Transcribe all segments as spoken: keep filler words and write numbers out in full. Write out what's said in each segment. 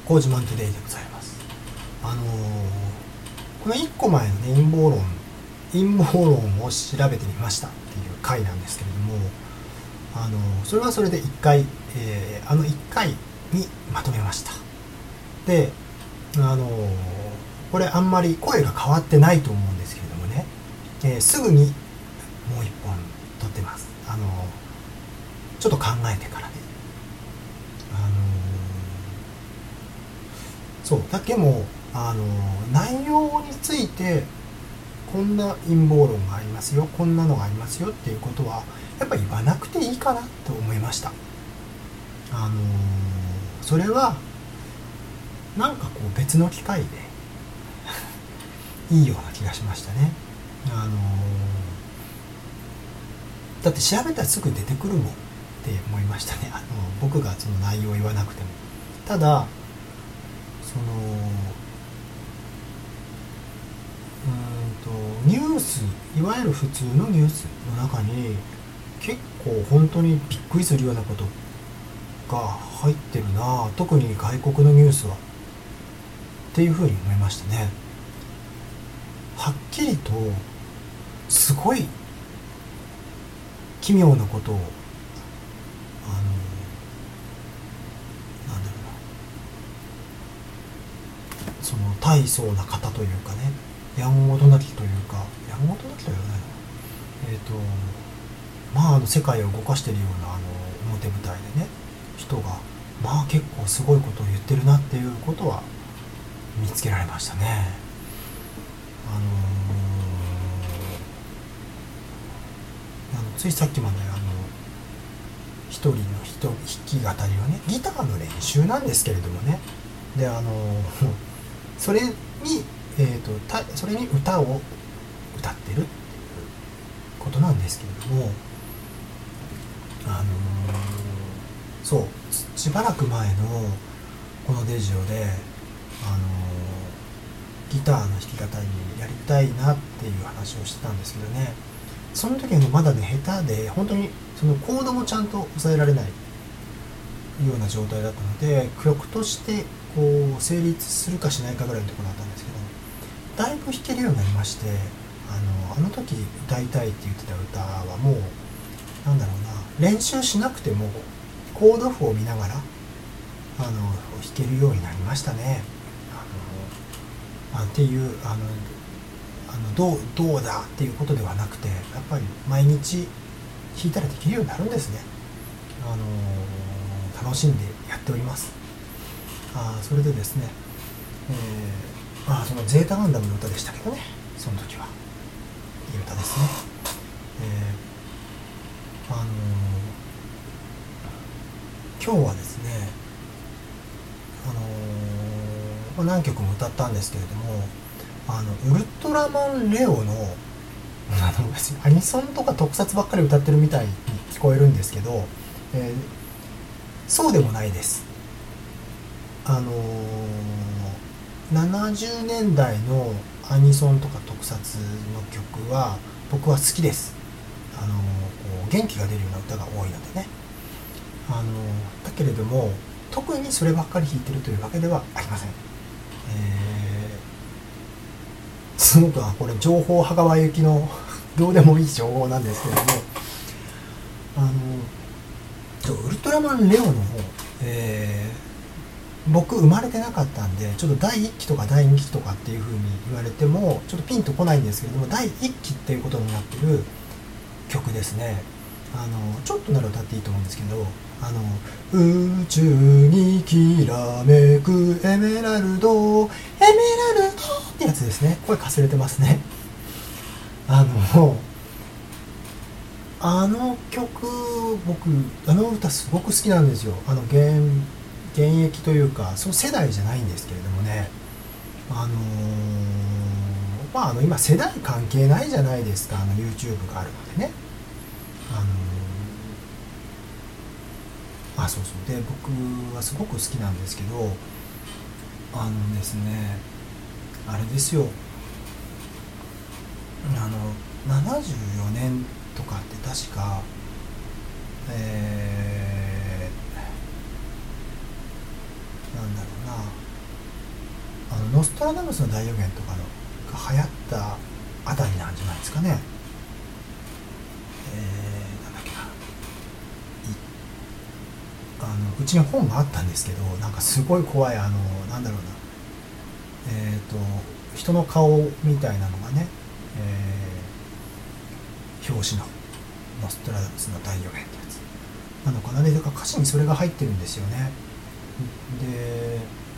コージマントゥデイでございます。あのー、このいっこまえのね陰謀論陰謀論を調べてみましたっていう回なんですけれども、あのー、それはそれでいっかい、えー、あのいっかいにまとめました。で、あのー、これあんまり声が変わってないと思うんですけれどもね、えー、すぐにもういっぽん撮ってます。あのー、ちょっと考えてからね、あのー、そうだけも、あのー、内容についてこんな陰謀論がありますよ、こんなのがありますよっていうことはやっぱり言わなくていいかなと思いました。あのー、それはなんかこう別の機会でいいような気がしましたね。あのー、だって調べたらすぐ出てくるもんって思いましたね。あの僕がその内容を言わなくても。ただそのうーんとニュース、いわゆる普通のニュースの中に結構本当にびっくりするようなことが入ってるな、特に外国のニュースはっていうふうに思いましたね。はっきりとすごい奇妙なことを、あのなんだろうな、その大層な方というかね、やんごとなきというか、やんごとなきとは言わないの、えっ、ー、とまああの世界を動かしているようなあの表舞台でね、人がまあ結構すごいことを言ってるなっていうことは見つけられましたね。あのー、あのついさっきまであの一人の人弾き語りをね、ギターの練習なんですけれどもね、であのー、それに、えーと、たそれに歌を歌ってるっていうことなんですけれども、あのー、そうしばらく前のこのデジオで、あのー、ギターの弾き語りやりたいなっていう話をしてたんですけどね、その時はまだね下手で本当にそのコードもちゃんと抑えられないような状態だったので、曲としてこう成立するかしないかぐらいのところだったんですけど、だいぶ弾けるようになりまして、あのあの時歌いたいって言ってた歌はもうなんだろうな、練習しなくてもコード譜を見ながらあの弾けるようになりましたね。あのあっていうあのあのどうどうだっていうことではなくて、やっぱり毎日弾いたらできるようになるんですね。あの楽しんでやっております。あそれでですね、えー、あそのゼータガンダムの歌でしたけどね、その時はいい歌ですね。えー、あの今日はですね、あのまあ、何曲も歌ったんですけれども、あのウルトラマンレオのあの別にアニソンとか特撮ばっかり歌ってるみたいに聞こえるんですけど、えー、そうでもないです。あのー、ななじゅうねんだいのアニソンとか特撮の曲は僕は好きです。あのー、こう元気が出るような歌が多いのでね、あのー、だけれども特にそればっかり弾いてるというわけではありません。えー、すごくこれ情報羽川行きのどうでもいい情報なんですけれども、あのウルトラマンレオの方、えー、僕生まれてなかったんでちょっとだいいっきとかだいにきとかっていう風に言われてもちょっとピンとこないんですけれども、だいいっきっていうことになってる曲ですね。あのちょっとなら歌っていいと思うんですけど、あの宇宙にきらめくエメラルドエメラルドってやつですね。声かすれてますね。あのあの曲僕あの歌すごく好きなんですよ。あの現現役というかその世代じゃないんですけれどもね、あのー、まああの今世代関係ないじゃないですか。あの YouTube があるのでね、あのー、あそうそうで僕はすごく好きなんですけど、あのですねあれですよ、あのななじゅうよねんとかって確かえー、 なんだろうな、あのノストラダムスの大予言とかのが流行ったあたりなんじゃないですかね。えー、なんだっけな、あのうちに本があったんですけど、なんかすごい怖い、あのなんだろうな、えっ、ー、と人の顔みたいなのがね、えー、表紙のノストラダムスの大予言ってやつなのかな。でだから歌詞にそれが入ってるんですよね。で、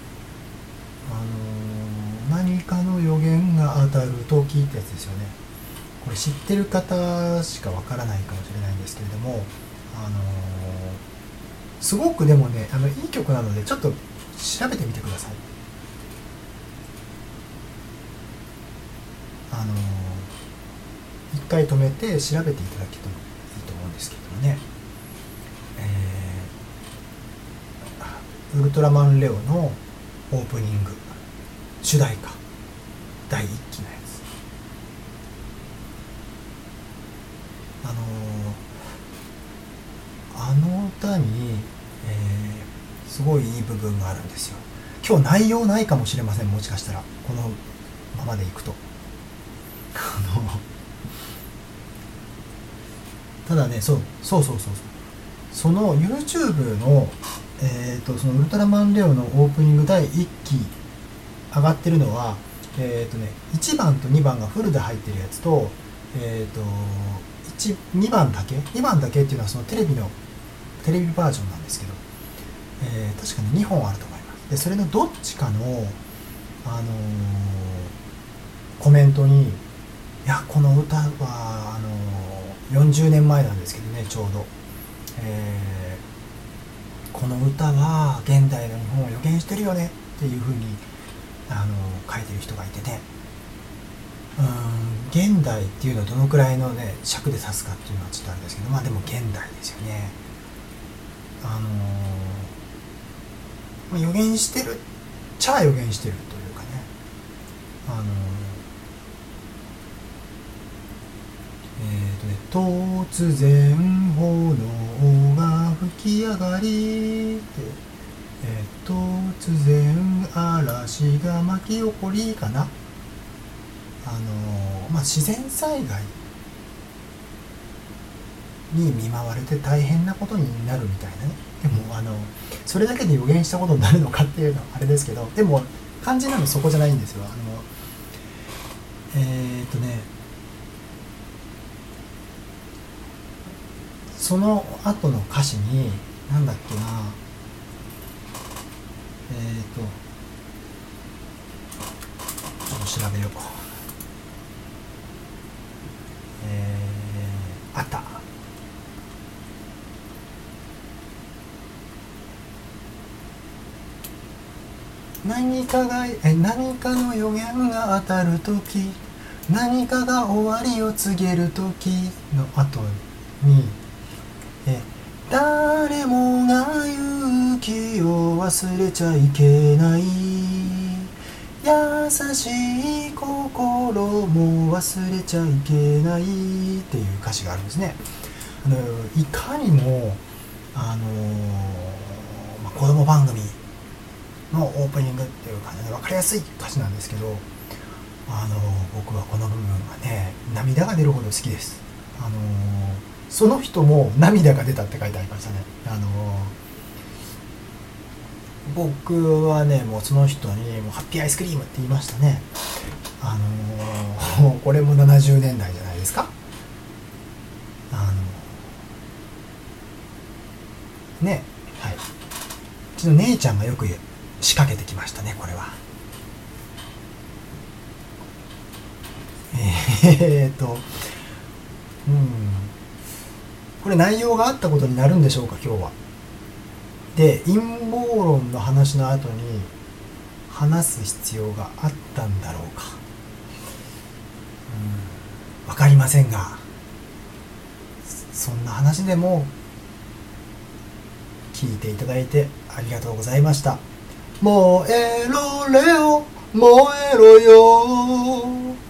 あの何かの予言が当たる時ってやつですよね。これ知ってる方しかわからないかもしれないんですけれども、あのすごくでもね、あのいい曲なのでちょっと調べてみてください。あの一回止めて調べていただけてもいいと思うんですけれどもね、えー、ウルトラマンレオのオープニング主題歌だいいっきのやつ、あのあの歌に、えー、すごいいい部分があるんですよ。今日内容ないかもしれません、もしかしたらこのままでいくとあのただね、そうそうそうそうそうその YouTube の、えー、とそのウルトラマンレオのオープニングだいいっき上がってるのは、えーとね、いちばんとにばんがフルで入ってるやつと、えー、とにばんだけにばんだけっていうのはそのテレビのテレビバージョンなんですけど、えー、確かににほんあると思います。でそれのどっちかの、あのー、コメントに、いやこの歌はあのー、よんじゅうねんまえなんですけどね、ちょうど、えー、この歌は現代の日本を予言してるよねっていう風にあのー、書いてる人がいてね、うーん現代っていうのはどのくらいのね尺で指すかっていうのはちょっとあれですけど、まあでも現代ですよね。あのー、予言してるっちゃ予言してるというかね、あのー、えーとね突然炎が吹き上がりって、えー、突然嵐が巻き起こりかな、あのー、まあ自然災害に見舞われて大変なことになるみたいなね。でもあのそれだけで予言したことになるのかっていうのはあれですけど、でも肝心なのそこじゃないんですよ。あのえー、っとねその後の歌詞になんだっけな、えー、っとちょっと調べよう、えー、あった。何かがえ何かの予言が当たるとき、何かが終わりを告げるときの後に、え誰もが勇気を忘れちゃいけない、優しい心も忘れちゃいけないっていう歌詞があるんですね。あのいかにもあの、まあ、子供番組のオープニングっていう感じで分かりやすい歌詞なんですけど、あの僕はこの部分がね涙が出るほど好きです。あのその人も涙が出たって書いてありましたね。あの僕はねもうその人にもうハッピーアイスクリームって言いましたね。あのこれもななじゅうねんだいじゃないですか。あのねはい、うちの姉ちゃんがよく仕掛けてきましたね、これは。えーっとうんこれ内容があったことになるんでしょうか、今日は。で陰謀論の話の後に話す必要があったんだろうか、うん、分かりませんが、そんな話でも聞いていただいてありがとうございました。燃えろレオ燃えろよ。